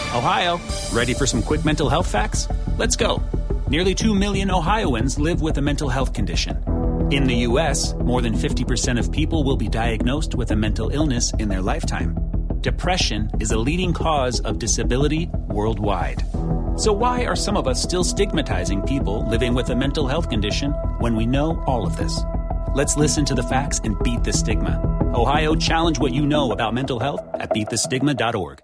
Ohio, ready for some quick mental health facts? Let's go. Nearly 2 million Ohioans live with a mental health condition. In the U.S., more than 50% of people will be diagnosed with a mental illness in their lifetime. Depression is a leading cause of disability worldwide. So why are some of us still stigmatizing people living with a mental health condition when we know all of this? Let's listen to the facts and beat the stigma. Ohio, challenge what you know about mental health at beatthestigma.org.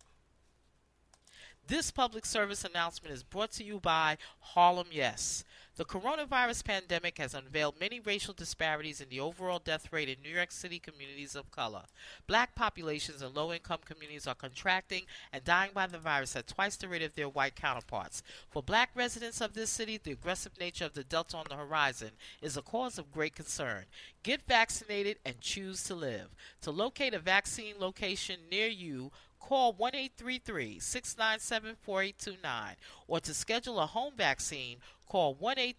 This public service announcement is brought to you by Harlem Yes. The coronavirus pandemic has unveiled many racial disparities in the overall death rate in New York City communities of color. Black populations and low-income communities are contracting and dying by the virus at twice the rate of their white counterparts. For black residents of this city, the aggressive nature of the Delta on the horizon is a cause of great concern. Get vaccinated and choose to live. To locate a vaccine location near you, call 1-833-697-4829, or to schedule a home vaccine, call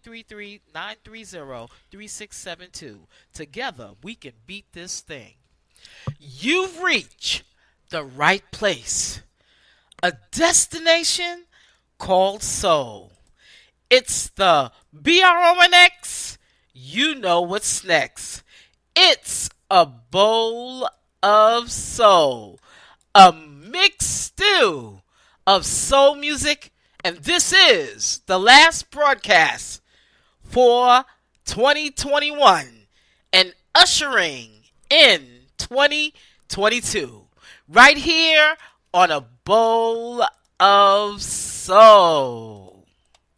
1-833-930-3672. Together, we can beat this thing. You've reached the right place. A destination called Soul. It's the BRONX. You know what's next. It's a bowl of soul. A mixed stew of soul music, and this is the last broadcast for 2021 and ushering in 2022 right here on A Bowl of Soul.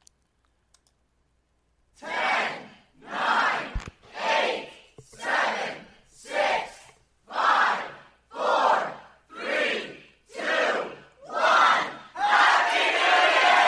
10, 9, 8, 7, 6, 5, 4, 3, 2, 1. Happy New Year!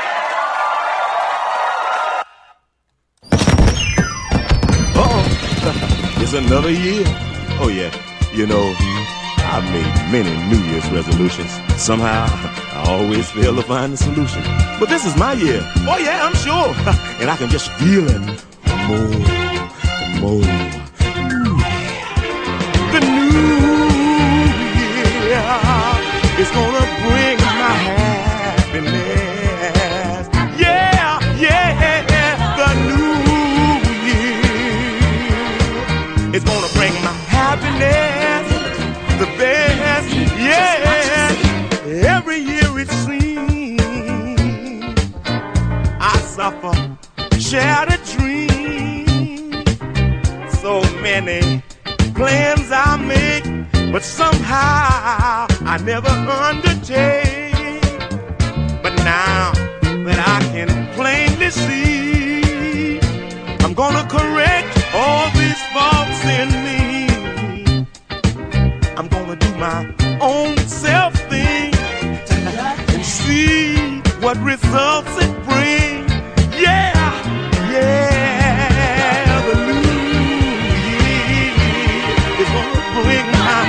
Uh-oh. It's another year. Oh, yeah. You know, I've made many New Year's resolutions. Somehow, I always fail to find the solution. But this is my year. Oh, yeah, I'm sure. And I can just feel it more and more. Ooh, yeah. The new year is gonna bring my happiness. Yeah, yeah. The new year is gonna bring my happiness. The best, yeah. Every year it seems I suffer, shared a dream. So many plans I make, but somehow I never undertake. But now that I can plainly see, I'm gonna correct all these faults in me. I'm gonna do my own self thing and see what results it brings. Yeah, yeah. The new year is gonna bring my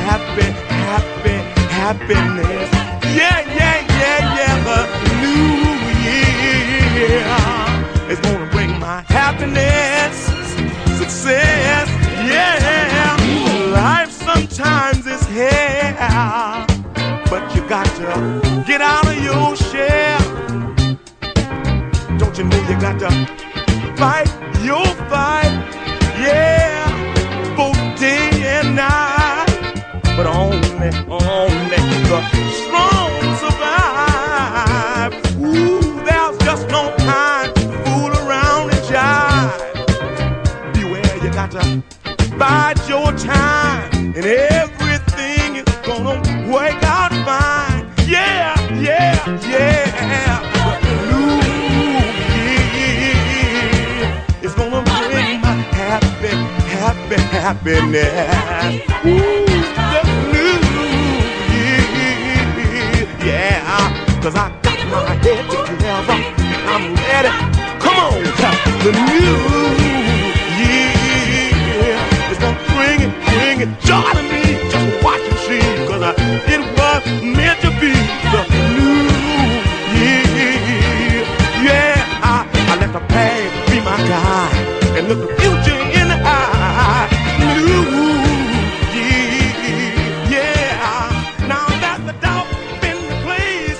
happiness. Yeah, yeah, yeah, yeah. The new year is gonna bring my happiness, success. Yeah, life sometimes is hell, but you got to get out of your shell. Don't you know you got to fight your fight? Yeah, both day and night. But only the strong survive. Ooh, there's just no time to fool around and jive. Beware, you got to bide your time, and everything is gonna work out fine. Yeah, yeah, yeah. The new year is gonna bring my happiness. Ooh, the new year, yeah. 'Cause I got my head together, I'm ready. Come on, the new year is gonna bring it joy to me. Just watch and see, 'cause it was meant to be the new year. Yeah, I let the past be my guide and look the future in the eye. New year, yeah. Now that the doubt been replaced,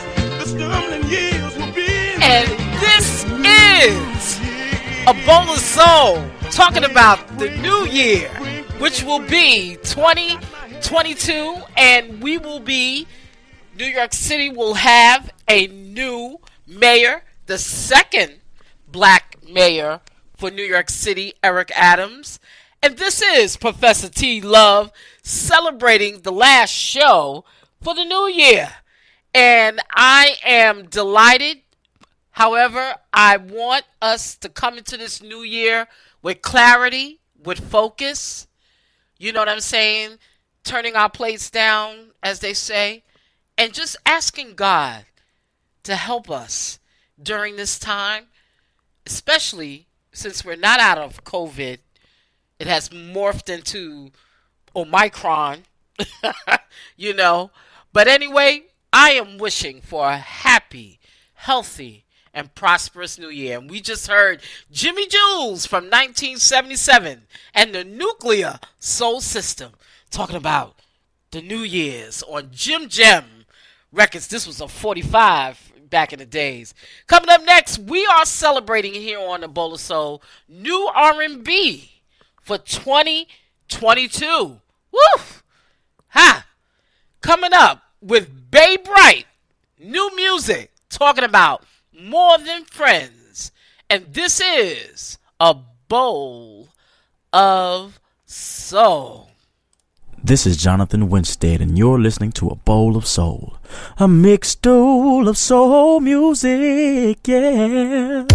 A Bowl of Soul, talking about the new year, which will be 2022, and we will be, New York City will have a new mayor, the second black mayor for New York City, Eric Adams. And this is Professor T. Love celebrating the last show for the new year. And I am delighted. However, I want us to come into this new year with clarity, with focus. You know what I'm saying? Turning our plates down, as they say, and just asking God to help us during this time, especially since we're not out of COVID. It has morphed into Omicron, you know. But anyway, I am wishing for a happy, healthy, and prosperous new year. And we just heard Jimmy Jules from 1977 and the Nuclear Soul System talking about the New Year's on Jim Jam Records. This was a 45 back in the days. Coming up next, we are celebrating here on the Bowl of Soul new R&B for 2022. Woo! Ha! Coming up with Bay Bright, new music, talking about More Than Friends. And this is a Bowl of Soul. This is Jonathan Winstead, and you're listening to A Bowl of Soul, a mixed bowl of soul music, yeah.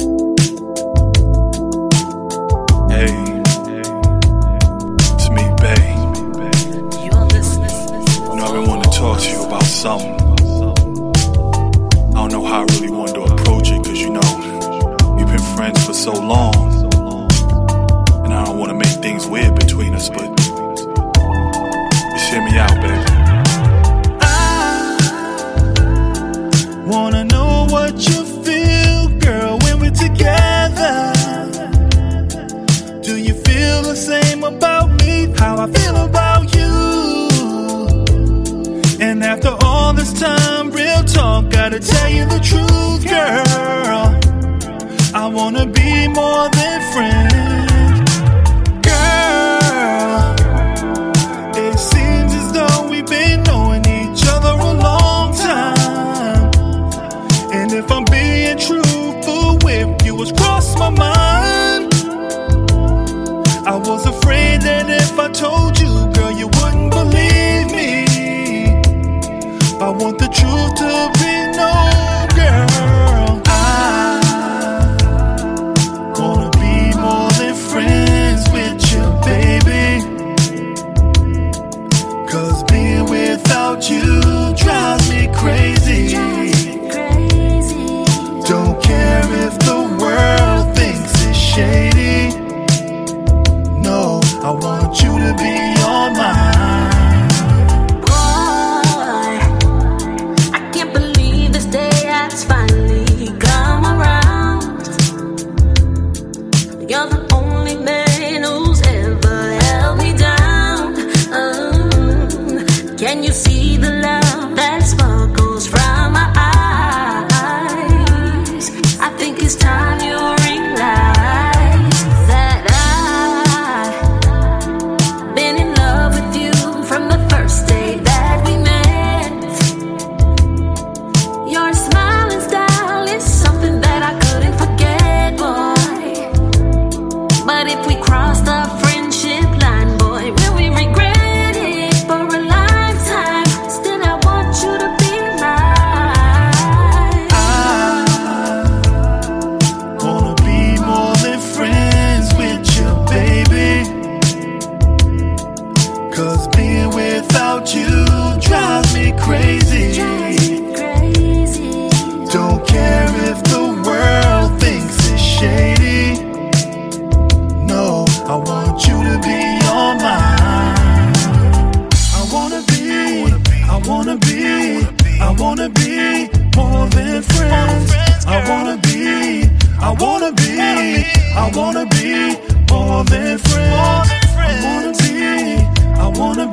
Hey, it's me, Bay. You're listening. You know, I've been wanting to talk to you about something. I don't know how I really wanted to approach it, cause you know, we've been friends for so long, and I don't want to make things weird between us, but just hear me out, baby. I wanna know what you feel, girl, when we're together. Do you feel the same about me, how I feel about you? And after all this time, real talk, gotta tell you the truth, girl. I wanna be more than friends, girl. It seems as though we've been knowing each other a long time. And if I'm being truthful with you, what's crossed my mind, I was afraid that if I told you, girl, you wouldn't believe me. I want the truth to be known, girl. I wanna be more than friends with you, baby. Cause being without you drives me crazy. Don't care if the world thinks it's shady. No, I want you to be all mine. I can't believe this day has finally come around. You're the only man who's ever held me down. Can you see the love that sparkles from my eyes? I think it's time you realize that I've been in love with you from the first day that we met. Your smiling style is something that I couldn't forget, boy. But if we cross the friendship line, boy, will we regret it for a lifetime? Still, I want you to be mine. I wanna be more than friends with you, baby. Cause being without you drives me crazy. Don't care if the world thinks it's shady. No, I want you to be all mine. I wanna be more than friends. I wanna be more than friends. I wanna be more than friends. I wanna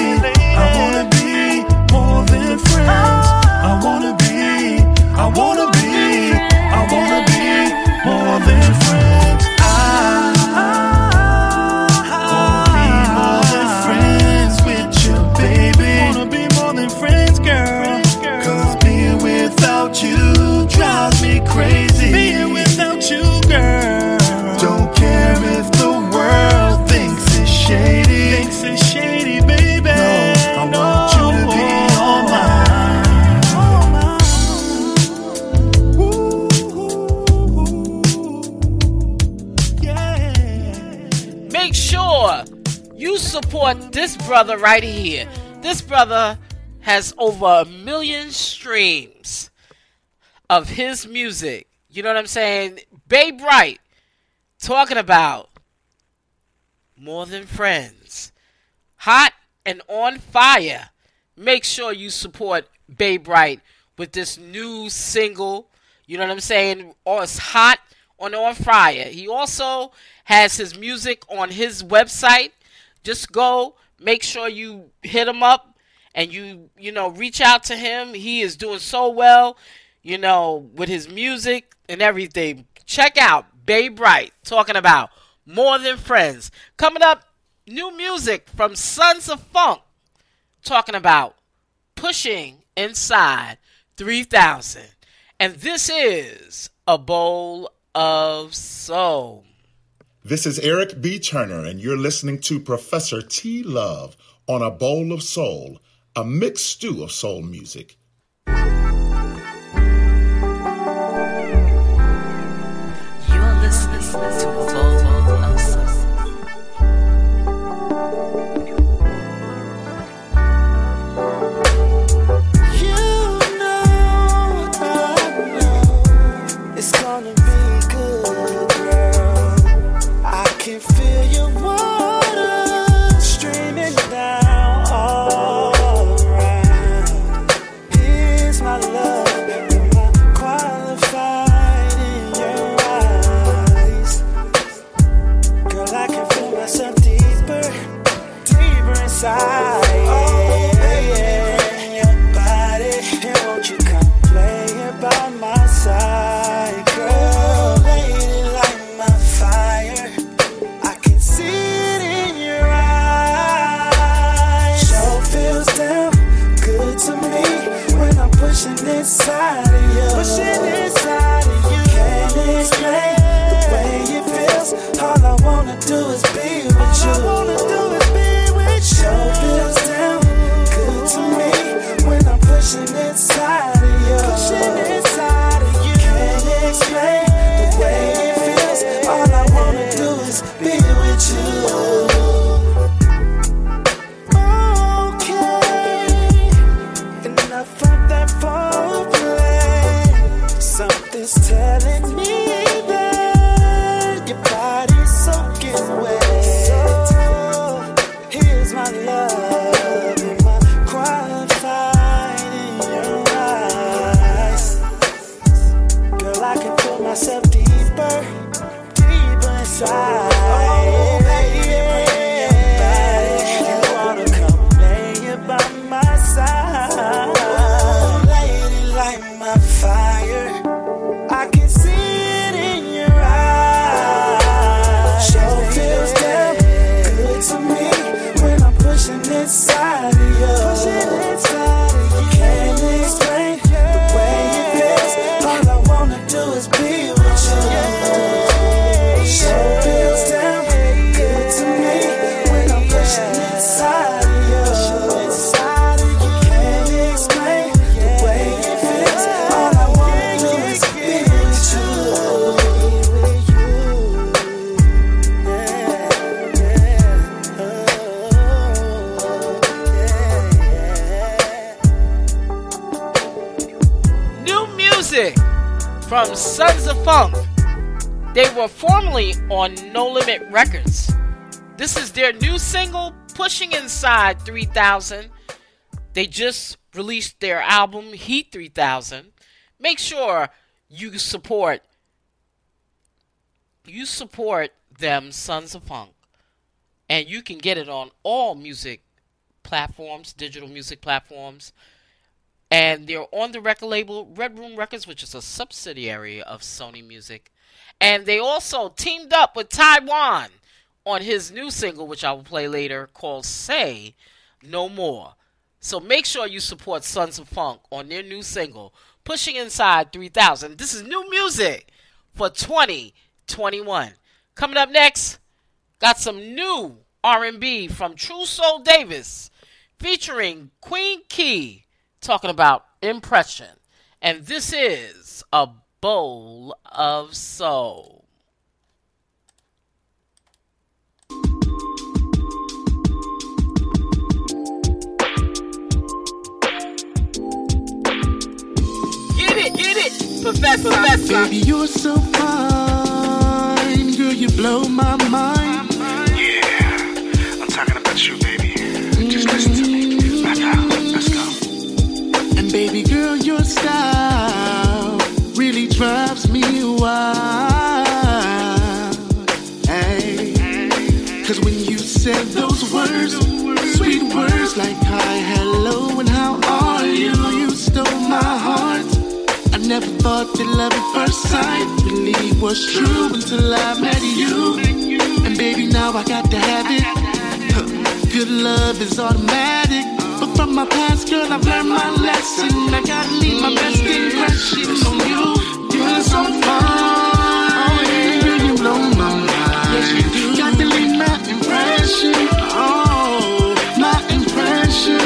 be more than friends. I wanna be more than friends. support this brother right here. This brother has over 1 million streams of his music. You know what I'm saying? Babe Wright, talking about More Than Friends. Hot and on fire. Make sure you support Babe Wright with this new single. You know what I'm saying? Or it's hot on fire. He also has his music on his website. Just go, make sure you hit him up and you reach out to him. He is doing so well, with his music and everything. Check out Babe Wright talking about More Than Friends. Coming up, new music from Sons of Funk talking about Pushing Inside 3000. And this is A Bowl of Soul. This is Eric B. Turner, and you're listening to Professor T. Love on A Bowl of Soul, a mixed stew of soul music. You're listening to A Bowl of Soul. It's gonna be good, girl. I can feel your water streaming down all around. Here's my love, am I qualified in your eyes? Girl, I can feel myself deeper inside. Oh, baby, bring your body, and won't you come play by my side? Inside of you, pushing inside of you. Can't explain the way it feels. All I wanna do is be with you. Sure feels damn good to me when I'm pushing inside of you. Can't explain the way it feels. All I wanna do is be with you. Something's telling me that your body's soaking wet. So here's my love, am I qualified in your eyes? Girl, I can feel myself deeper inside. Oh, baby, bring your body. You wanna come lay by my side? Oh, lady, light my fire. I can see it in your eyes. Sure feels damn good to me when I'm pushing inside of you. Can't explain the way it feels. All I wanna do is be with you. Sure feels damn good to me when I'm pushing inside of you. Can't explain the way it feels. All I wanna do is be with you. New music from Sons of Funk. They were formerly on No Limit Records. This is their new single, Pushing Inside 3000. They just released their album, Heat 3000. Make sure you support them, Sons of Funk. And you can get it on all music platforms, digital music platforms. And they're on the record label Red Room Records, which is a subsidiary of Sony Music. And they also teamed up with Taiwan on his new single, which I will play later, called Say No More. So make sure you support Sons of Funk on their new single, Pushing Inside 3000. This is new music for 2021. Coming up next, got some new R&B from True Soul Davis featuring Queen Key talking about Impression. And this is A Bowl of Soul. Professor. Baby, you're so fine. Girl, you blow my mind. Yeah, I'm talking about you, baby. Just listen to me. Now, let's go. And baby girl, your style really drives me wild. Hey, 'cause when you said those words, sweet words like hi, hello, and how are you? You stole my heart. I never thought that love at first sight really was true until I met you. And baby, now I got to have it. Good love is automatic. But from my past, girl, I've learned my lesson. I gotta leave my best impression on you. You're so fine. Oh yeah, you blow my mind. Yes, you do. Got to leave my impression. Oh, my impression.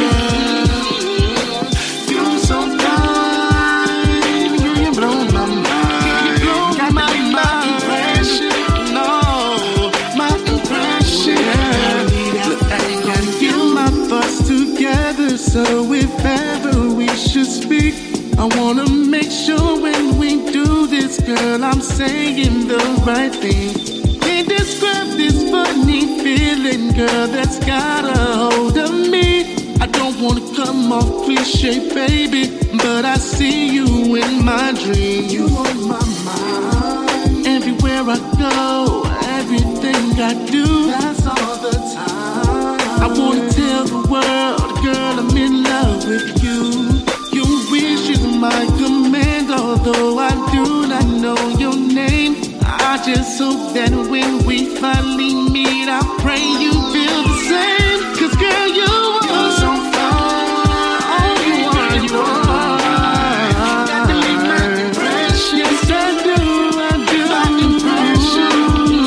You're so fine. You blow my mind. You blow my impression. No, my impression. And you, my thoughts together. So if ever we should speak, I wanna make sure when we do this, girl, I'm saying the right thing. Can't describe this funny feeling, girl, that's got a hold of me. I don't wanna come off cliche, baby, but I see you in my dreams. You on my mind. Everywhere I go, everything I do, that's all the time. I wanna tell the world, girl, I'm in love with you. Your wish is my command, although I do not know your name. I just hope that when we finally meet, I pray you feel the same. 'Cause girl, you're so fine. Oh, you are. Got to leave my impression. Yes, I do. My impression.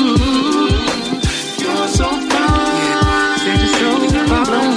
You're so fine. Said you're so fine.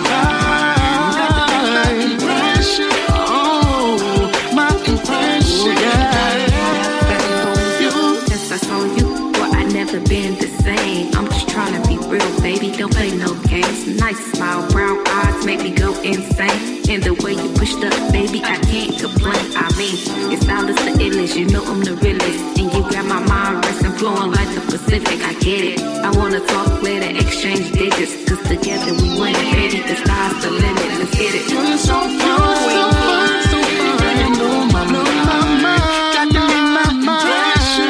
Been the same. I'm just trying to be real, baby. Don't play no games. Nice smile, brown eyes make me go insane. And the way you pushed up, baby, I can't complain. I mean, your style is the illest. You know I'm the realest. And you got my mind resting, flowing like the Pacific. I get it. I wanna talk later, exchange digits. 'Cause together we win, baby. The sky's the limit. Let's get it. You're so fine, so fine, so fine. Blow my mind. Got to leave my impression.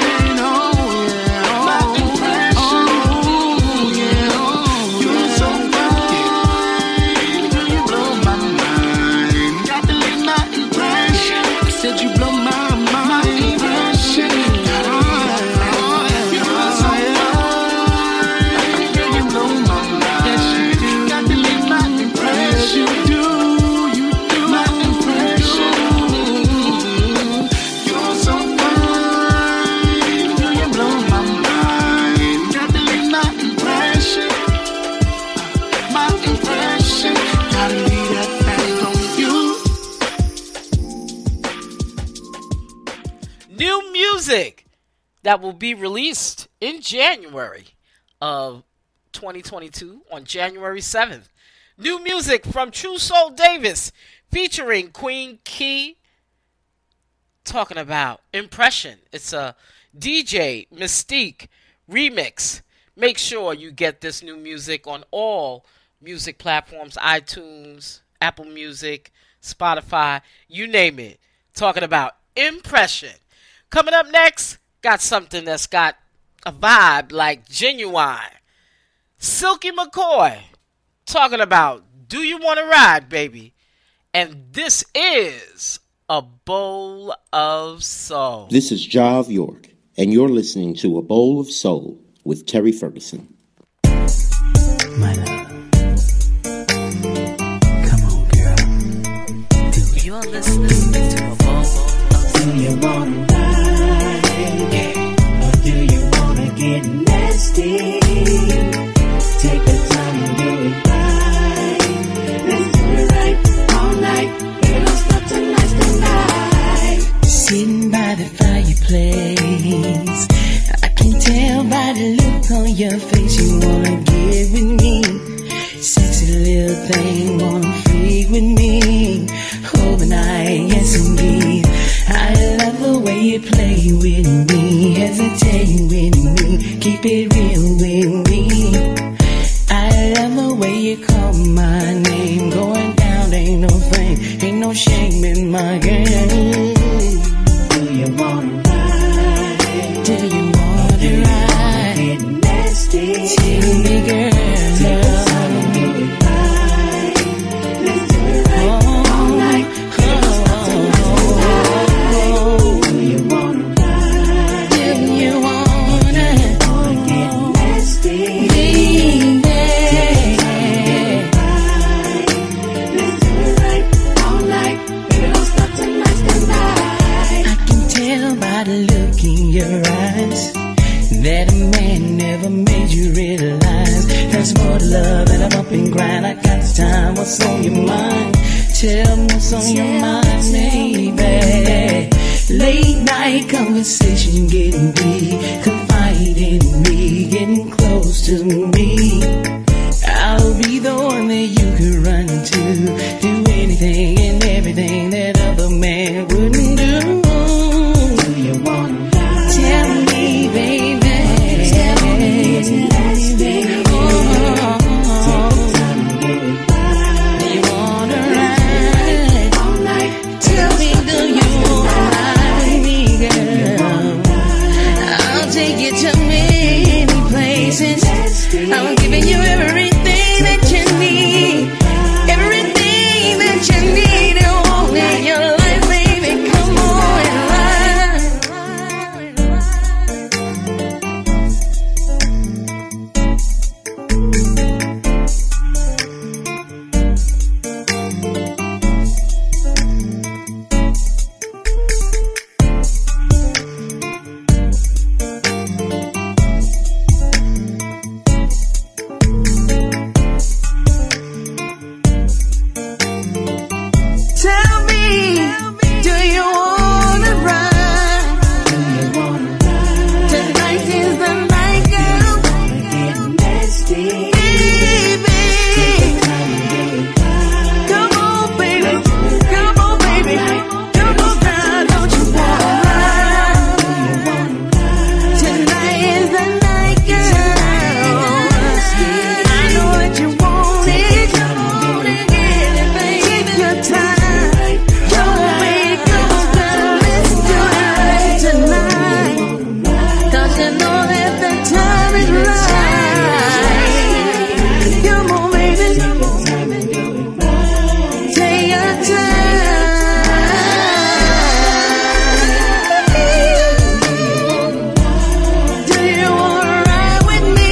That will be released in January of 2022 on January 7th. New music from True Soul Davis featuring Queen Key, talking about Impression. It's a DJ Mystique remix. Make sure you get this new music on all music platforms, iTunes, Apple Music, Spotify, you name it. Talking about Impression. Coming up next, got something that's got a vibe like Genuine. Silky McCoy talking about Do You Want to Ride, Baby? And this is A Bowl of Soul. This is Jav York, and you're listening to A Bowl of Soul with Terry Ferguson. My love. Come on, girl. You're listening to A Bowl of Soul. Do you want to ride? Or do you want to get nasty? Take the time and do it right. Let's do it right all night. Baby, don't stop tonight's the night. Sitting by the fireplace, I can tell by the look on your face you wanna get with me. Sexy little thing, wanna freak with me. Overnight, yes indeed. I love the it play with me, hesitate with me, keep it real with me. I love the way you call my name, going down ain't no flame, ain't no shame in my game. Do you wanna ride? Do you wanna ride? Get nasty. Tell me, girl. Take the time and do it right. Let's do it right all night. Do you wanna ride? Do you wanna get nasty? Baby. Let's do it right all night. Baby, don't stop tonight, tonight. I can tell by the look in your eyes that a man never made you realize there's more to love than a bump and grind. I got the time, what's on your mind? Tell me what's on your mind, baby. Late night conversation getting deep, confide in me, getting close to me. I'll be the one that you can run to, do anything and everything that other man wouldn't do. Do you wanna ride? Tell me, baby. Tell me, baby. Take the time and get it right. Do you wanna ride all night? Tell me, do you wanna ride with me, girl? I'll take you to many places. I'm giving you everything that you need, everything that you need and want in your life, baby. Come on and ride. Tell me, do you wanna ride? Do you wanna ride? Tonight is the night, girl. Get nasty, baby. Come on, baby. Come on, baby. Come on, girl. Don't you wanna ride? Tonight is the night, girl. I know what you want it. Come on and get it, baby. Take your time. You know that the time is right. Come on, baby. Take your time. Do you wanna ride with me?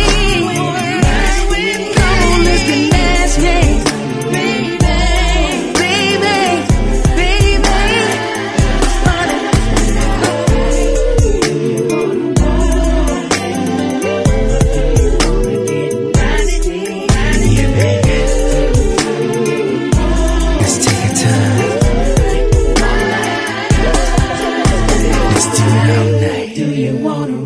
Come on, let's get nasty. Baby, baby, baby. Let's take our time. Let's do it all night. Do you wanna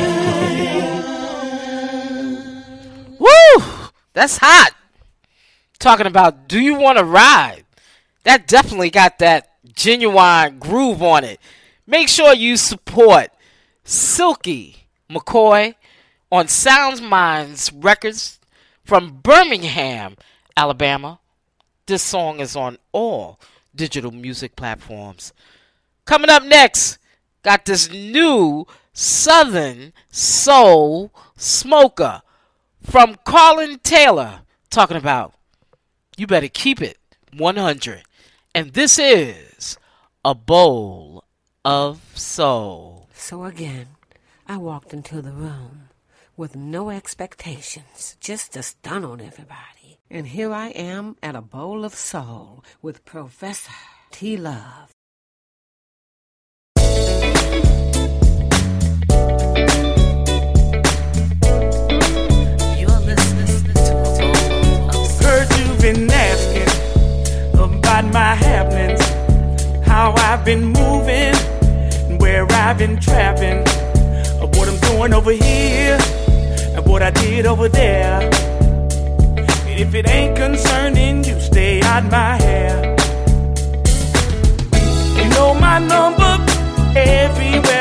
ride? Woo! That's hot. Talking about do you want to ride? That definitely got that genuine groove on it. Make sure you support Silky McCoy on Sounds Minds Records from Birmingham, Alabama. This song is on all digital music platforms. Coming up next, got this new Southern Soul Smoker from Colin Taylor talking about you better keep it 100. And this is A Bowl of Soul. So again, I walked into the room with no expectations, just to stun on everybody. And here I am at A Bowl of Soul with Professor T. Love. You're listening to A Bowl of Soul. Heard you've been asking about my happenings, how I've been moving, and where I've been trapping, of what I'm doing over here, and what I did over there. If it ain't concerning you, stay out my hair. You know my number everywhere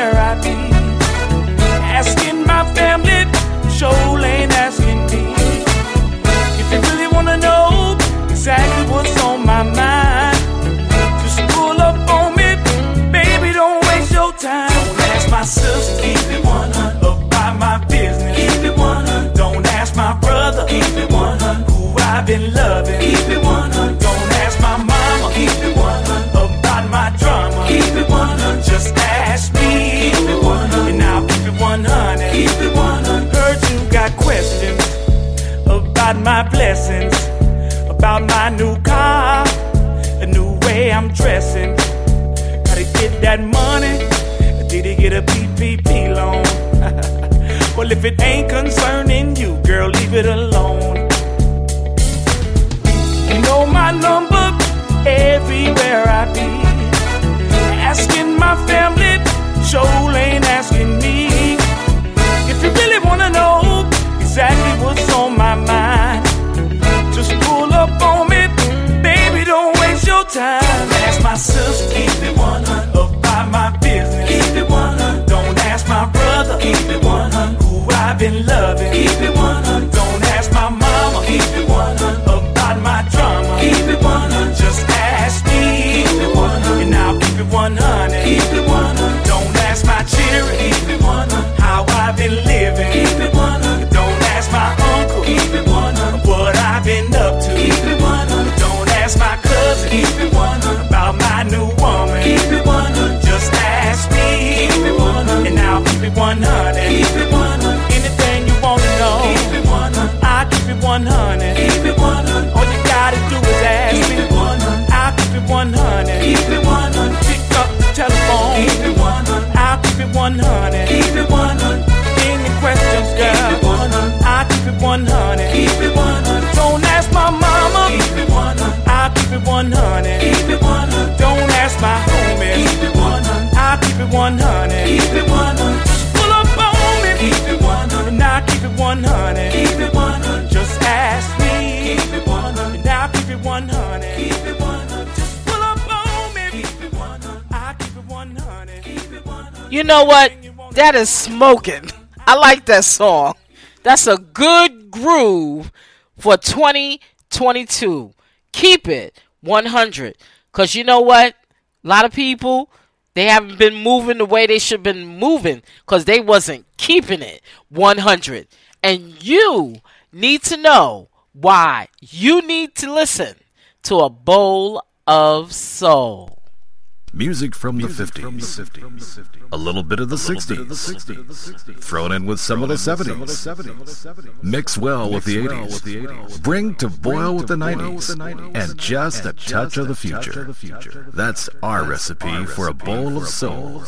Well, if it ain't concerning you, girl, leave it alone. You know my number everywhere I be. Asking my family, sure ain't asking me. If you really wanna know exactly what's on my mind, just pull up on me, baby, don't waste your time. Ask my sister, keep it 100, about my business, keep it 100. Don't ask my brother, keep it 100, who I've been loving, keep it 100. Don't ask my mama, keep it 100, about my drama, keep it 100. Just ask me, keep it 100, and I'll keep it 100, keep it 100. Don't ask my children, keep it 100, how I've been living, keep it 100. Don't ask my uncle, keep it 100, what I've been up to, keep it 100. Don't ask my cousin, keep it 100, about my new woman, keep it 100. Just ask me, keep it 100, and I'll keep it 100, keep it 100. Anything you wanna know, keep it 100, I'll keep it 100, keep it 100. All you gotta do is ask me, keep it 100, I'll keep it 100, keep it 100. Pick up the telephone, keep it 100, I'll keep it 100, keep it 100. Any questions, girl, I'll keep it 100, keep it 100. Don't ask my mama, keep it 100, I'll keep it 100, keep it 100. Don't ask my homies, keep it 100, I'll keep it 100, keep it 100. Just pull up on me, keep it 100, and I'll keep it 100, keep it 100. Just ask me, keep it 100, and I'll keep it 100, keep it 100. Just pull up on me, keep it 100, I'll keep it 100, keep it 100. You know what? That is smoking. I like that song. That's a good groove for 2022. Keep it 100. Because you know what? A lot of people, they haven't been moving the way they should have been moving because they wasn't keeping it 100. And you need to know why you need to listen to A Bowl of Soul. Music from the 50s, a little bit of the 60s, thrown in with some of the 70s, mix well with the 80s, bring to boil with the 90s, and just a touch of the future. That's our recipe for a bowl of soul.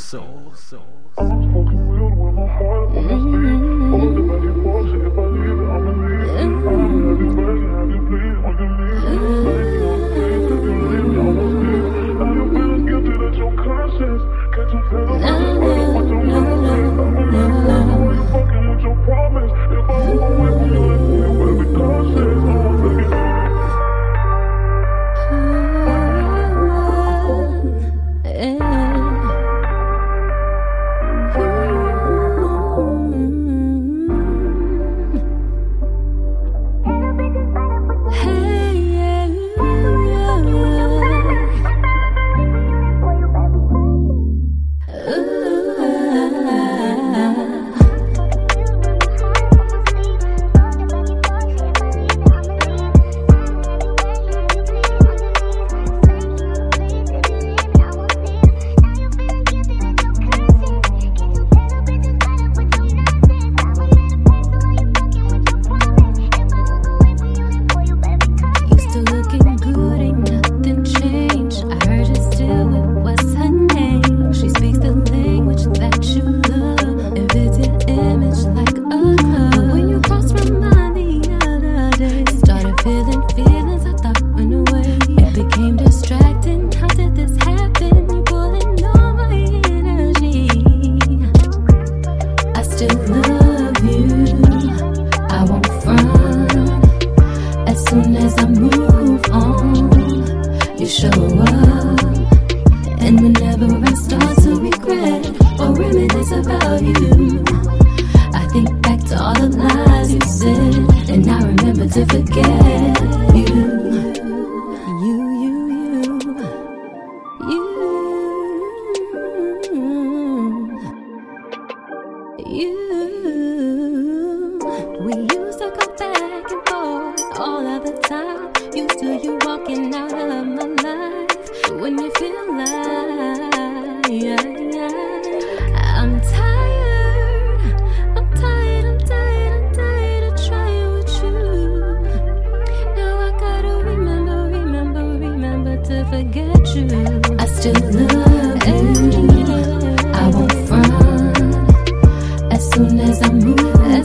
As soon as I move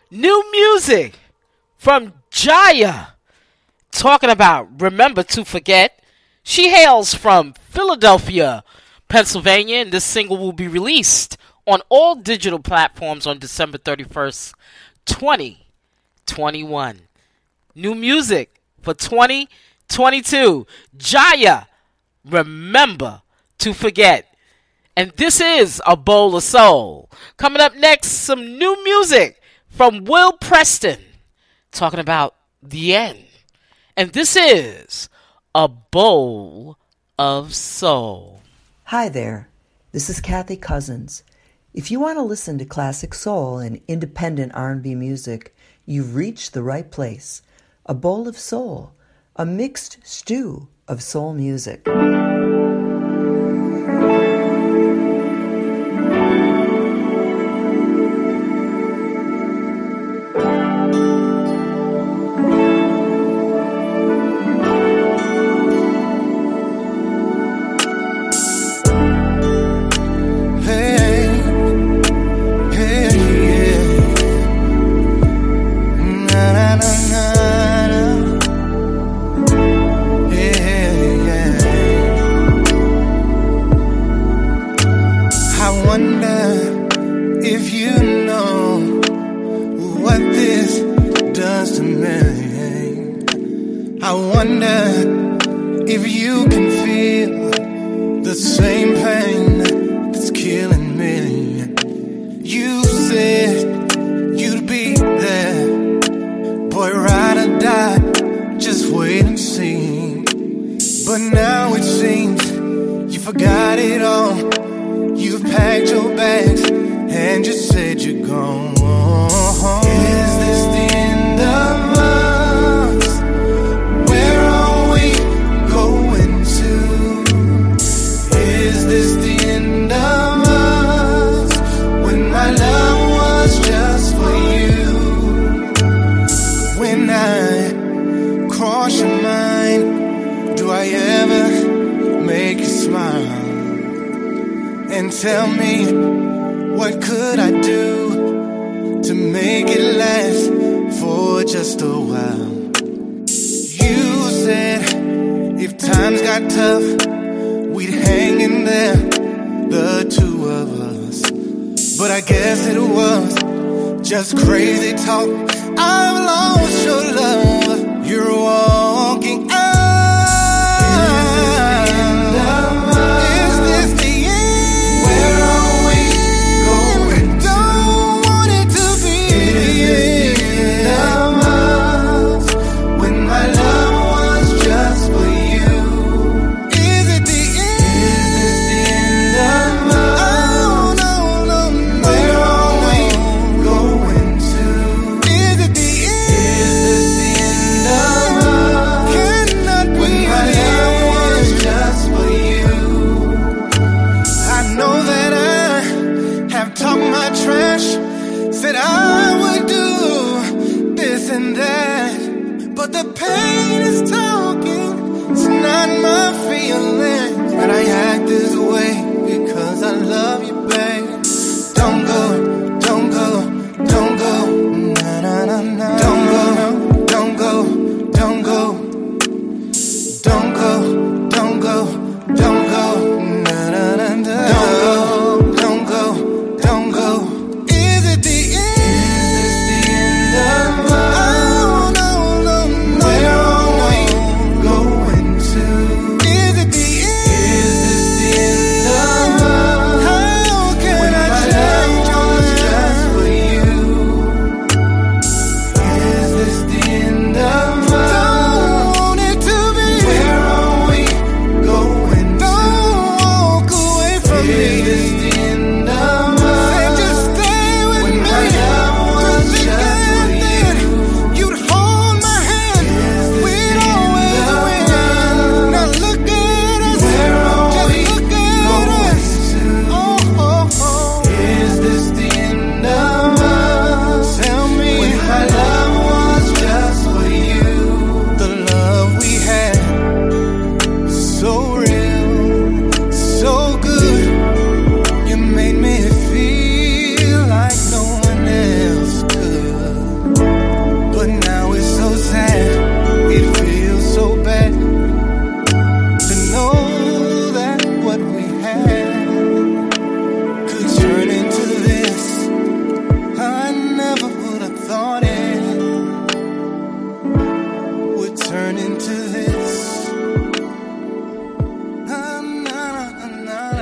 New music from Jaya, talking about Remember to Forget. She hails from Philadelphia, Pennsylvania, and this single will be released on all digital platforms on December 31st, 2021. New music for 2022. Jaya, Remember to Forget. And this is A Bowl of Soul. Coming up next, some new music from Will Preston, talking about the end. And this is A Bowl of Soul. Hi there, this is Kathy Cousins. If you want to listen to classic soul and independent R&B music, you've reached the right place. A Bowl of Soul, a mixed stew of soul music.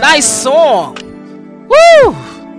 Nice song. Woo!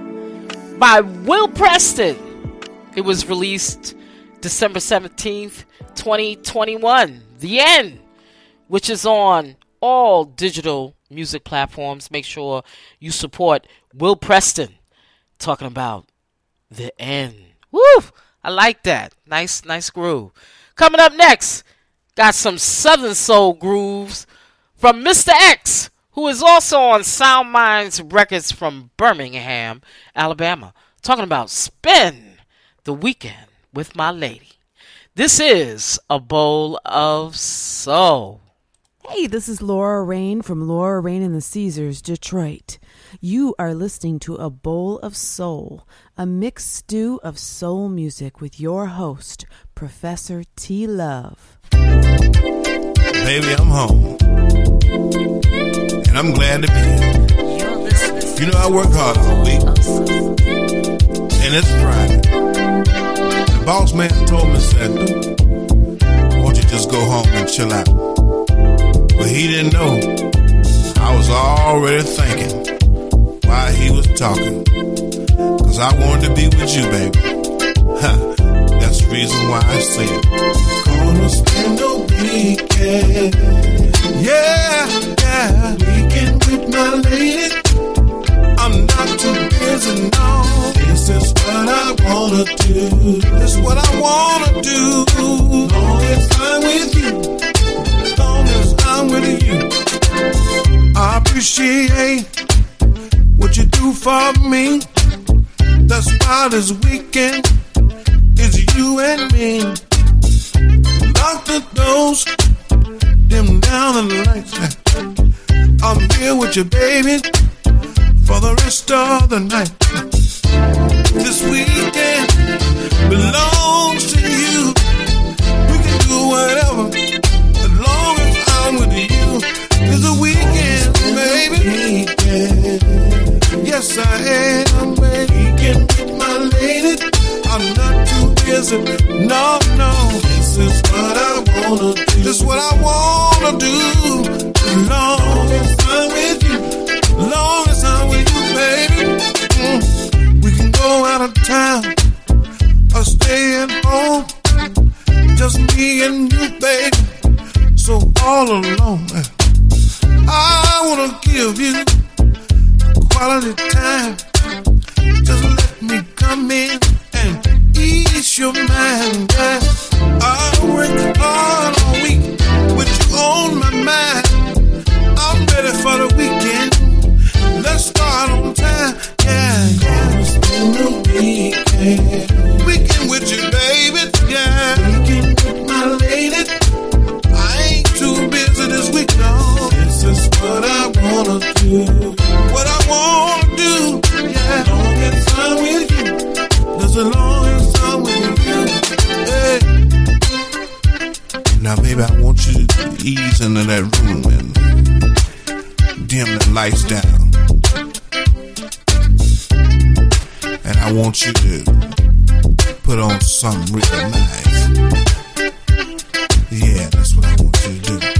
By Will Preston. It was released December 17th, 2021. The End, which is on all digital music platforms. Make sure you support Will Preston. Talking about The End. Woo! I like that. Nice groove. Coming up next, got some Southern Soul grooves from Mr. X, who is also on Sound Minds Records from Birmingham, Alabama. Talking about Spend the Weekend with My Lady. This is A Bowl of Soul. Hey, this is Laura Rain from Laura Rain and the Caesars, Detroit. You are listening to A Bowl of Soul, a mixed stew of soul music with your host, Professor T. Love. Baby, I'm home. And I'm glad to be here. You know, I worked hard all week. And it's Friday. The boss man told me, said, why don't you just go home and chill out? But he didn't know I was already thinking while he was talking. Cause I wanted to be with you, baby. That's the reason why I said, gonna spend a weekend. Yeah. Weekend with my lady. I'm not too busy, no. This is what I wanna do. This is what I wanna do. Long as I'm with you. Long as I'm with you. I appreciate what you do for me. That's why this weekend is you and me. Lock the doors, dim down the lights. I'm here with you, baby, for the rest of the night. This weekend belongs to you. We can do whatever as long as I'm with you. It's a weekend, baby. Yes, I am, baby. Weekend with my lady. I'm not too busy. No. This is what I wanna do. This is what I wanna do. Long as I'm with you. Long as I'm with you, baby. We can go out of town or stay at home. Just me and you, baby. So all alone, I wanna give you quality time. Just let me come in and ease your mind. I work hard all week with you on my mind. I'm ready for the weekend. Let's start on time. Gonna spend the weekend. Weekend with you, baby. Weekend with my lady. I ain't too busy this week, no. This is what I wanna do. What I wanna do. Long as I'm with you. Just as long as I'm with you. Hey. Now, baby, I want you to ease into that room and dim the lights down. And I want you to put on something real nice. Yeah, that's what I want you to do.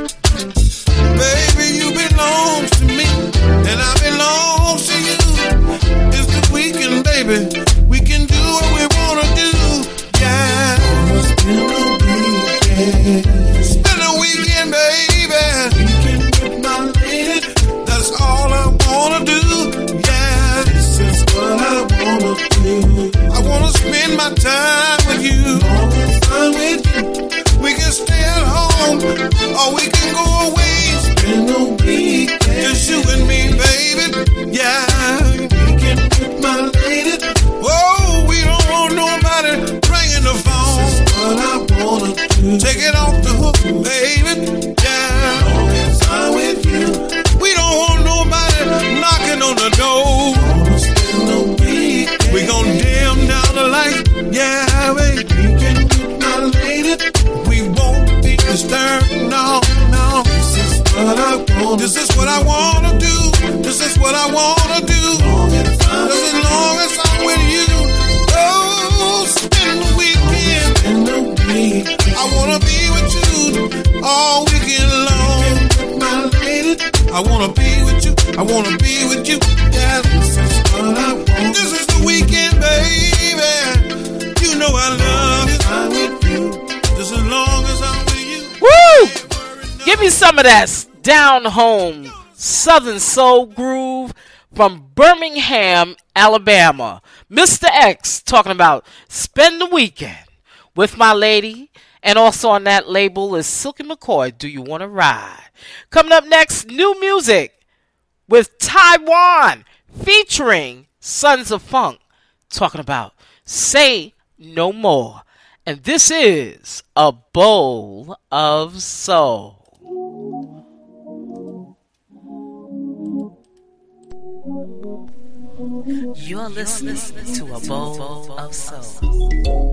Baby, you belong to me, and I belong to you. It's the weekend, baby. We can do what we wanna do. Yeah. Spend a weekend. Spend a weekend, baby. Weekend with my lady. That's all I wanna do. Yeah. This is what I wanna do. I wanna spend my time with you. Long as I'm with you. We can stay at home, or we can go away. Spend a weekend. Just you and me, baby. Yeah. Weekend with my lady. Whoa, we don't want nobody ringing the phone. This is what I wanna do. Take it off the hook, baby. Yeah. Long as I'm with you. We don't want nobody knocking on the door. Spend a weekend. We gon' dim down the light. Yeah, baby. Weekend with my lady. We won't be disturbed. No. This is what I want. This is what I wanna do. This is what I wanna do. Just as long as I'm with you. Oh, spend the weekend. I wanna be with you all weekend long. My lady. need it. I wanna be with you. I wanna be with you. Yeah, this is what I want. This is the weekend, baby. You know I love you. I'm with you. Just as long as I'm with you. Woo! Give me some of that down home Southern soul groove from Birmingham, Alabama. Mr. X talking about spend the weekend with my lady. And also on that label is Silky McCoy, Do You Want to Ride? Coming up next, new music with Taiwan featuring Sons of Funk talking about Say No More. And this is A Bowl of Soul. You're listening to A Bowl of Soul.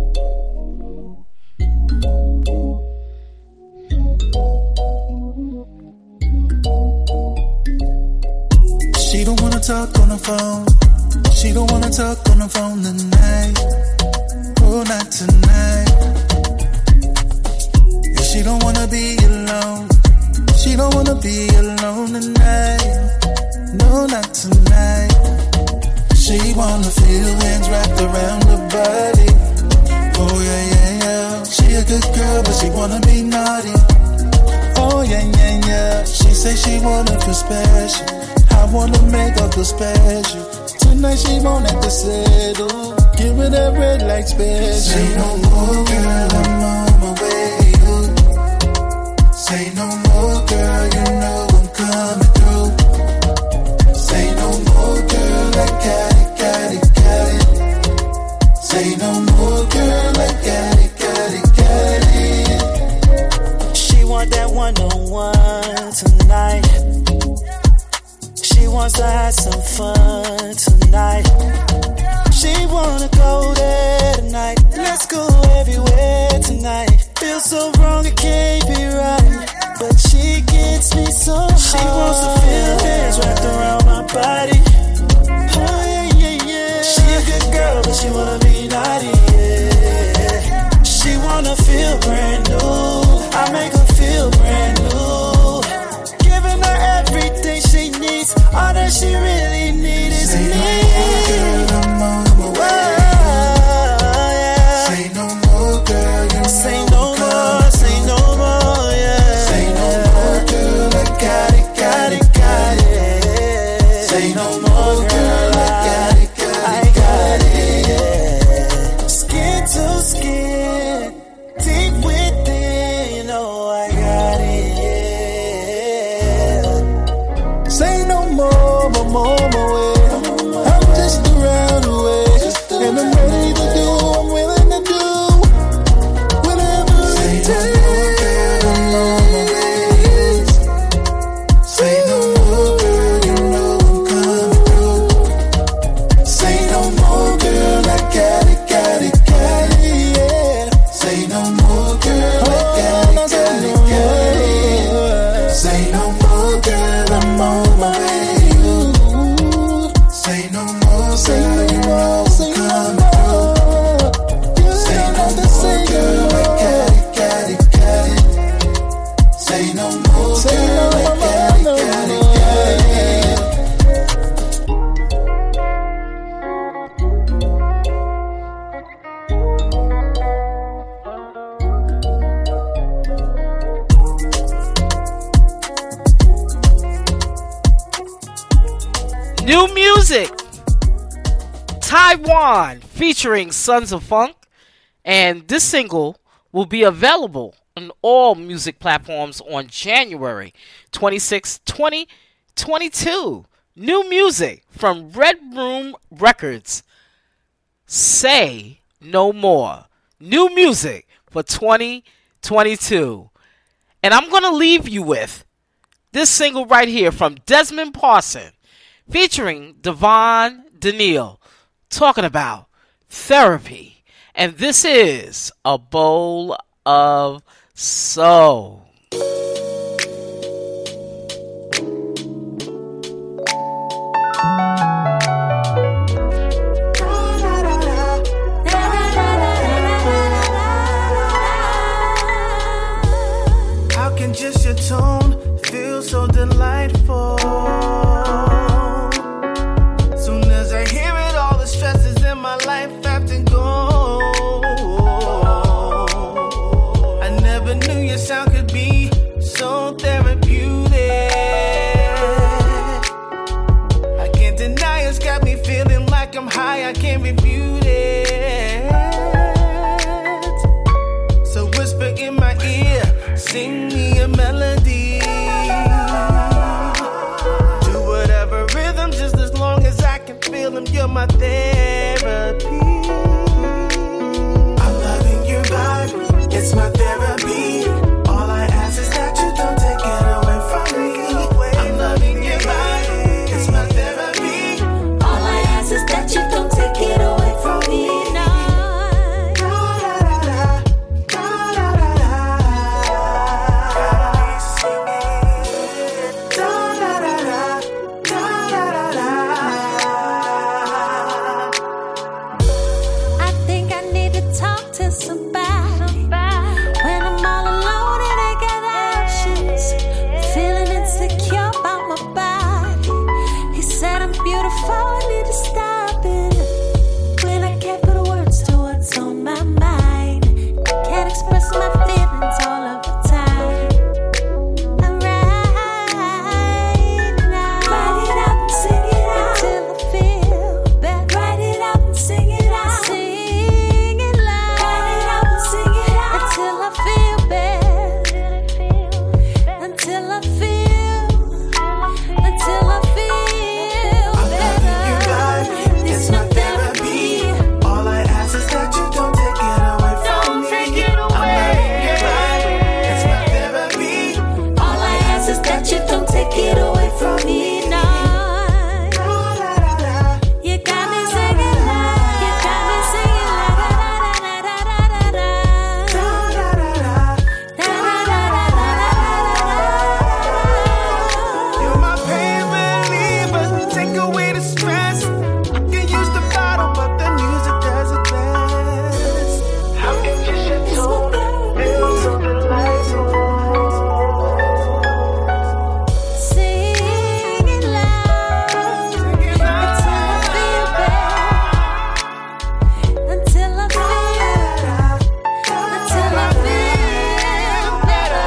She don't wanna talk on the phone. She don't wanna talk on the phone tonight. Oh, not tonight. And she don't wanna be alone. She don't wanna be alone tonight. No, not tonight. She wanna feel hands wrapped around her body. Oh yeah, yeah, yeah. She a good girl, but she wanna be naughty. Oh yeah, yeah, yeah. She say she wanna feel special. I wanna make her feel special. Tonight she won't have to settle. Give her that red light special. Say no more, girl, I'm on my way. Ooh. Say no more, girl, you know I'm coming through. Say no more, girl, I got it, got it, got it. Say no more, girl, I got it, got it, got it. She want that one-on-one tonight. She wants to have some fun tonight. She wanna go there tonight. Let's go everywhere tonight. Feels so wrong, it can't be right. But she gets me so hard. She wants to feel hands wrapped around my body. Oh yeah, yeah, yeah. She a good girl, but she wanna be naughty, yeah. She wanna feel brand new. I make her feel brand new. Giving her everything she needs. All that she really needs is me. Girl, I'm on my way. Yeah. Say no more, girl. You say no more. Say no more. Yeah. Say no more, girl. I got it, got it, got it. Say no more, girl. I got it, got it, got it. Yeah. Skin to skin, deep within. Oh, I got it. Yeah. Say no more, more way. I'm just around the way, and I'm ready to do. I'm willing to do whatever it takes. I'm on my way. Say no more, girl, you know I'm coming through. Say no more, girl, I got it, got it, got it, yeah. Say no more, girl, I got it, got it, got it. Say no more, girl, I'm on my way. Say no more, say no more, say no more. Say no more, girl, I got it, got it. Say no more, girl, I got it, got it, New music, Taiwan featuring Sons of Funk, and this single will be available on all music platforms on January 26, 2022. New music from Red Room Records, Say No More. New music for 2022. And I'm going to leave you with this single right here from Desmond Parson, featuring Devon Daniel, talking about therapy. And this is A Bowl of Soul. how can just your tone feels so delightful. Soon as I hear it, all the stresses in my life have to go. I never knew your sound could be so therapeutic. I can't deny it's got me feeling like I'm high, I can't refute it. So whisper in my ear, sing me a melody. Do whatever rhythm, just as long as I can feel them. You're my therapy. I'm loving your vibe, it's my therapy. All I ask is that you don't take it away from me. I'm loving your vibe, it's my therapy. All I ask is that you don't take it away from me. I think I need to talk to somebody when I'm all alone and I got options. Feeling insecure about my body. He said I'm beautiful, I need to stop it. When I can't put words to what's on my mind, can't express my feelings all of the time. I'm right now. Write it out and sing it out until I feel better. Write it out and sing it out. Sing it loud. Write it out and sing it out until I feel better. Until I feel better. It's my therapy. All I ask is that you don't take it away from me. I'm loving your vibe, it's my therapy. All I ask is that you don't take it away from me. You got me singing loud. You got me singing You're my pain reliever, take away the stress. I can use the bottle, but the music does it best. How can you shut your feel so delightful? Sing it loud until I feel better. Until I feel better.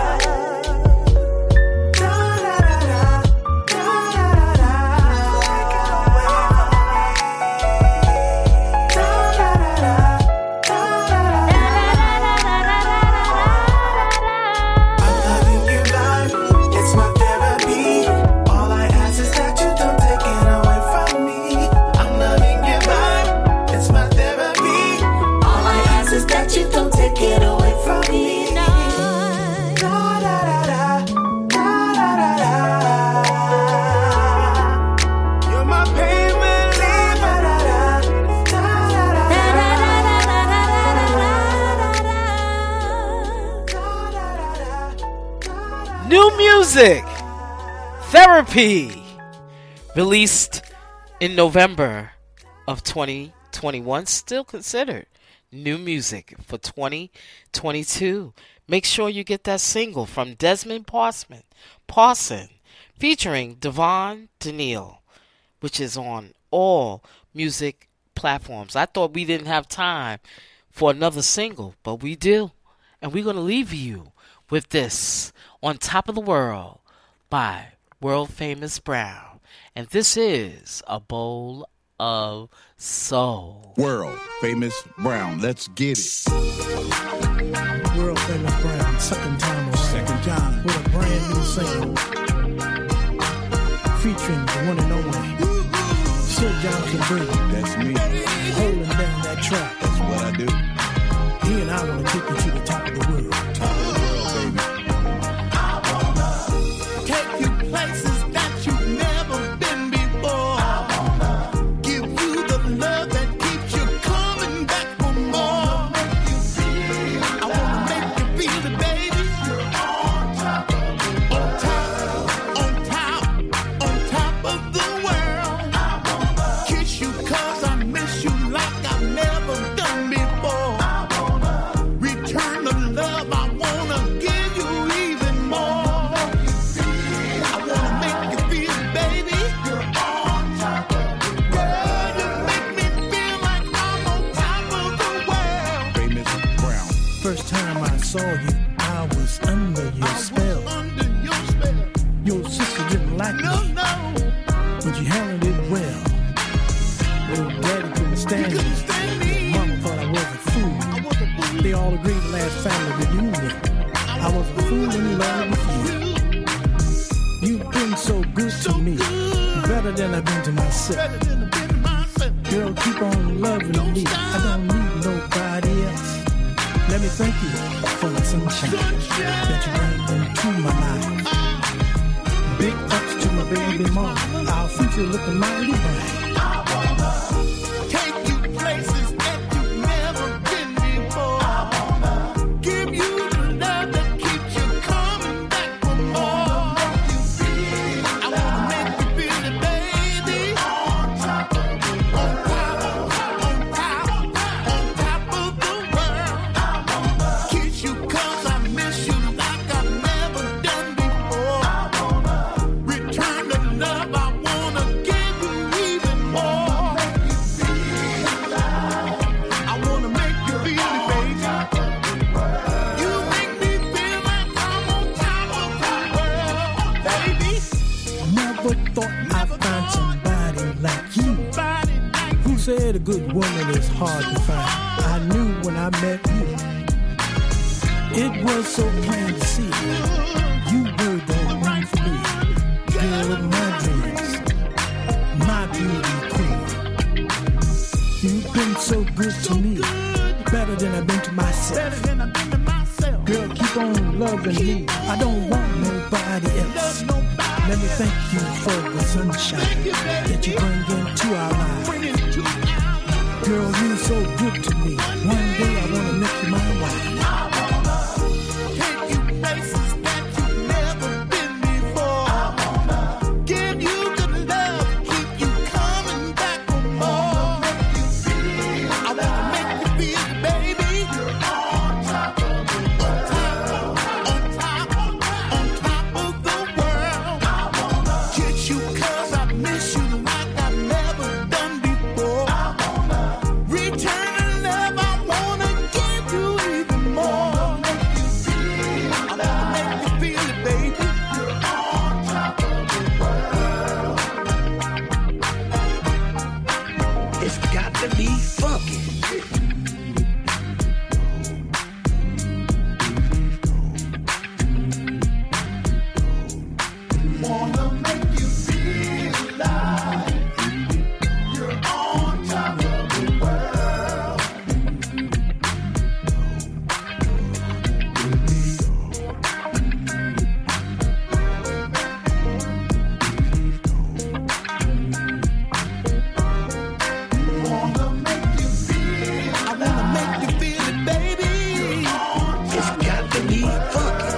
I'm loving your vibe, it's my therapy. All I ask is that you don't take it away from me. I'm loving your vibe, it's my therapy. All I ask is that you don't take it away from me. You're my pain New music, Therapy, released in November of 2021, still considered new music for 2022. Make sure you get that single from Desmond Parson, featuring Devon Daniel, which is on all music platforms. I thought we didn't have time for another single, but we do. And we're going to leave you with this, On Top of the World by World Famous Brown. And this is A Bowl of Soul. World Famous Brown, let's get it. World Famous Brown, second time with a brand new single featuring the one and only Sir Johnson Brady. That's me. Holding down that track. That's what I do. He and I want to take you to the top of the world. Top of the world, baby. I wanna take you places that you've never been before. I wanna give you the love that keeps you coming back for more. I wanna make you feel it, baby. You're on top of the world. On top of the world. I wanna kiss you 'cause I miss you like I've never done before. I wanna return I was under your spell. Your sister didn't like me, but you handled it well. Your daddy couldn't stand me. Mama thought I was a fool. They all agreed last family reunion. I was a fool in love with you. You've been so good to me, better than I've been to myself. Girl, keep on loving me. I don't need nobody else. Let me thank you for the sunshine that you bring into my life. Big ups to my baby mom. Our future looking mighty bright. Take you places that you've never been before. Give you the love that keeps you coming back for more. I wanna make you feel it, baby. On top of the world. On top of the world. Kiss you 'cause I miss you like I've never done before. Return the love I wanna give you even more. I wanna make you feel it, baby. You make me feel like I'm on top of the world, baby. Never thought I'd find somebody like you. Who said a good woman is hard to find? I knew when I met you. It was so plain to see. You were the one for me. Girl of my dreams. My beauty queen. You've been so good to me. Better than I've been to myself. Girl, keep on loving me. I don't want nobody else. Let me thank you for the sunshine that you bring into our lives. Girl, you're so good to me. One day I wanna make you my wife. Take you places that you've never been before. Give you good love, keep you coming back for more. I wanna make you feel it, baby. On top of the world. On top of the world. Kiss you 'cause I miss you like I've never done before. Return the love I wanna give you even more. I wanna make you feel it, baby. On top of the world. It's got to be funky. Wanna make you feel like you're on top of the world. Wanna make you feel, I wanna make you feel it, baby. It's got to be funky.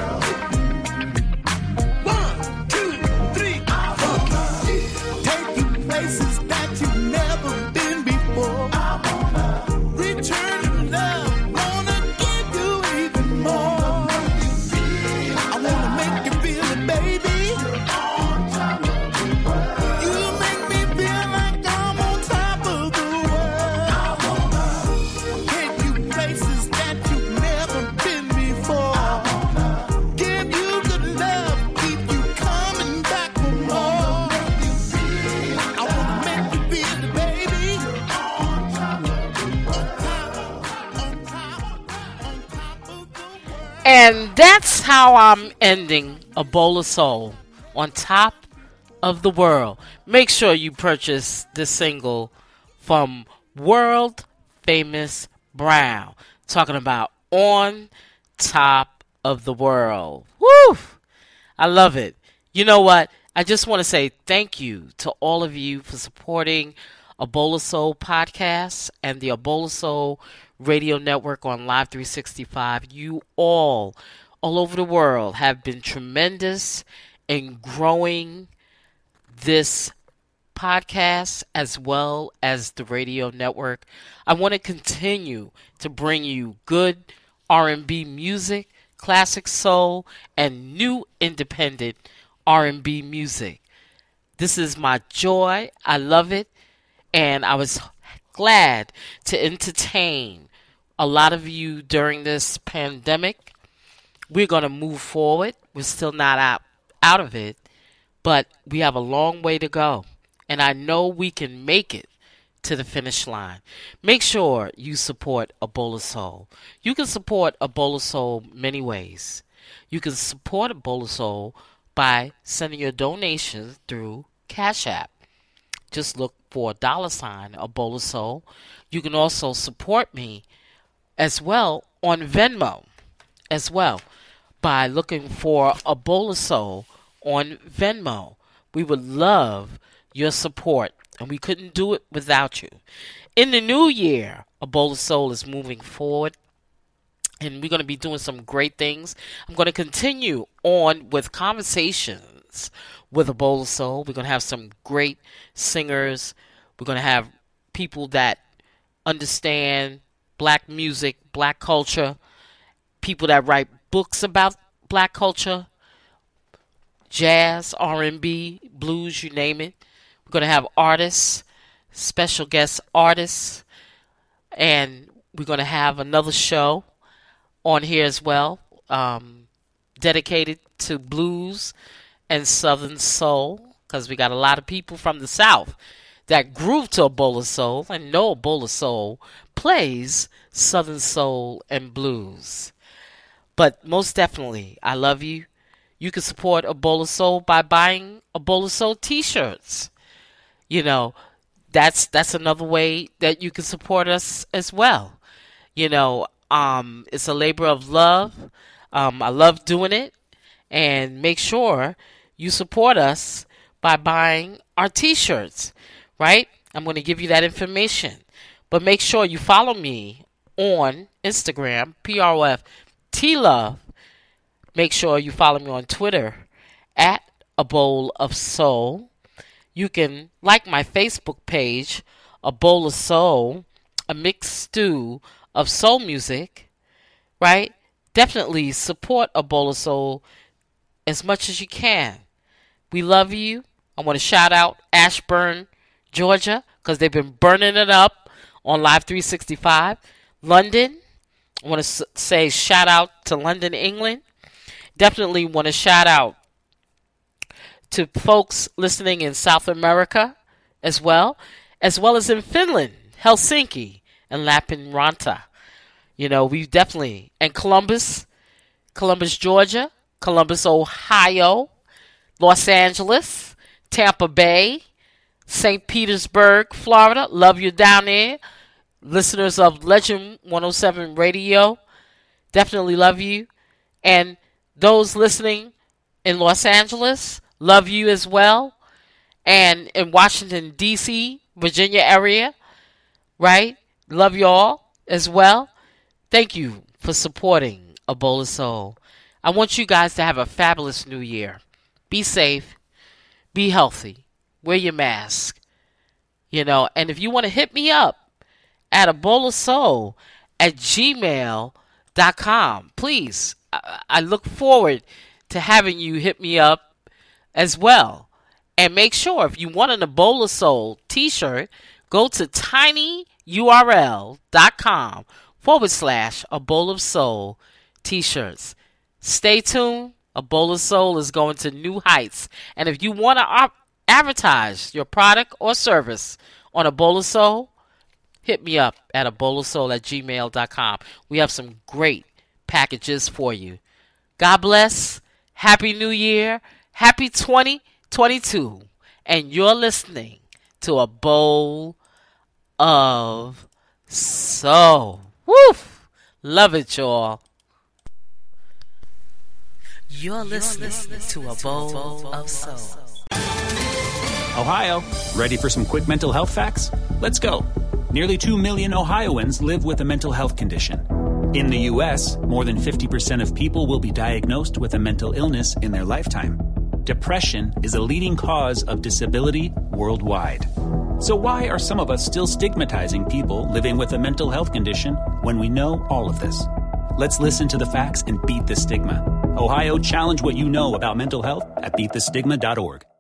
1, 2, 3, funky. Take you places that you've never been before. Return the love, wanna give you even more. I wanna make you feel it, baby. You make me feel like I'm on top of the world. Take you places that you've never been before. Give you good love, keep you coming back for more. I wanna make you feel it, baby. And that's how I'm ending A Bowl of Soul, on top of the world. Make sure you purchase this single from World Famous Brown, talking about On Top of the World. Woo! I love it. You know what? I just want to say thank you to all of you for supporting A Bowl of Soul podcast and the A Bowl of Soul radio network on Live 365. You all over the world have been tremendous in growing this podcast as well as the radio network. I want to continue to bring you good R&B music, classic soul, and new independent R&B music. This is my joy. I love it. And I was glad to entertain a lot of you during this pandemic we're going to move forward. We're still not out of it, but we have a long way to go. And I know we can make it to the finish line. Make sure you support A Bowl of Soul. You can support A Bowl of Soul many ways. You can support A Bowl of Soul by sending your donations through Cash App. Just look for $, A Bowl of Soul. You can also support me as well on Venmo as well by looking for A Bowl of Soul on Venmo. We would love your support, and we couldn't do it without you. In the new year, A Bowl of Soul is moving forward, and we're going to be doing some great things. I'm going to continue on with conversations with A Bowl of Soul. We're going to have some great singers. We're going to have people that understand black music, black culture, people that write books about black culture, jazz, R&B, blues, you name it. We're going to have artists, special guest artists, and we're going to have another show on here as well, dedicated to blues and Southern soul, because we got a lot of people from the South that groove to A Bowl of Soul and know A Bowl of Soul plays Southern soul and blues. But most definitely, I love you. You can support A Bowl of Soul by buying A Bowl of Soul t-shirts. You know, that's another way that you can support us as well. You know, it's a labor of love. I love doing it. And make sure you support us by buying our t-shirts, right? I'm going to give you that information. But make sure you follow me on Instagram, PROFTLove. Make sure you follow me on Twitter at A Bowl of Soul. You can like my Facebook page, A Bowl of Soul, a mixed stew of soul music, right? Definitely support A Bowl of Soul as much as you can. We love you. I want to shout out Ashburn, Georgia, because they've been burning it up on Live 365. London, I want to say shout out to London, England. Definitely want to shout out to folks listening in South America as well as in Finland, Helsinki, and Lappeenranta. You know, we definitely, and Columbus, Georgia, Columbus, Ohio, Los Angeles, Tampa Bay, St. Petersburg, Florida. Love you down there. Listeners of Legend 107 Radio, definitely love you. And those listening in Los Angeles, love you as well. And in Washington, D.C., Virginia area, right? Love you all as well. Thank you for supporting A Bowl of Soul. I want you guys to have a fabulous new year. Be safe. Be healthy. Wear your mask. You know, and if you want to hit me up at A Bowl of Soul at gmail.com, please. I look forward to having you hit me up as well. And make sure if you want an A Bowl of Soul t-shirt, go to tinyurl.com/A Bowl of Soul t-shirts. Stay tuned. A Bowl of Soul is going to new heights. And if you want to advertise your product or service on A Bowl of Soul, hit me up at abowlofsoul@gmail.com. We have some great packages for you. God bless. Happy New Year. Happy 2022. And you're listening to A Bowl of Soul. Woof. Love it, y'all. You're listening to A Bowl of Soul. Ohio, ready for some quick mental health facts? Let's go. Nearly 2 million Ohioans live with a mental health condition. In the U.S., more than 50% of people will be diagnosed with a mental illness in their lifetime. Depression is a leading cause of disability worldwide. So why are some of us still stigmatizing people living with a mental health condition when we know all of this? Let's listen to the facts and beat the stigma. Ohio, challenge what you know about mental health at beatthestigma.org.